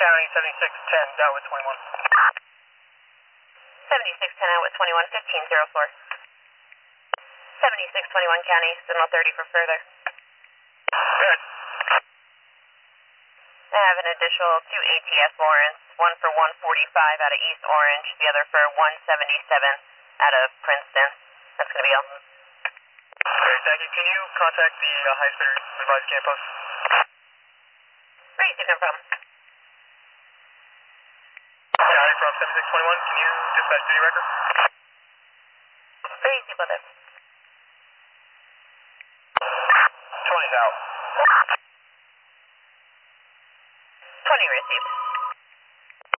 County, 7610, out with 21. 7610 out with 21, 1504. 7621 County, signal 30 for further. Good. I have an additional 2 ATF warrants, one for 145 out of East Orange, the other for 177 out of Princeton. That's going to be all. Great, thank you. Can you contact the high-speed revised camp post? Right, no problem. County from 7621, can you dispatch duty record? Very easy with it. 20's out. 20 received.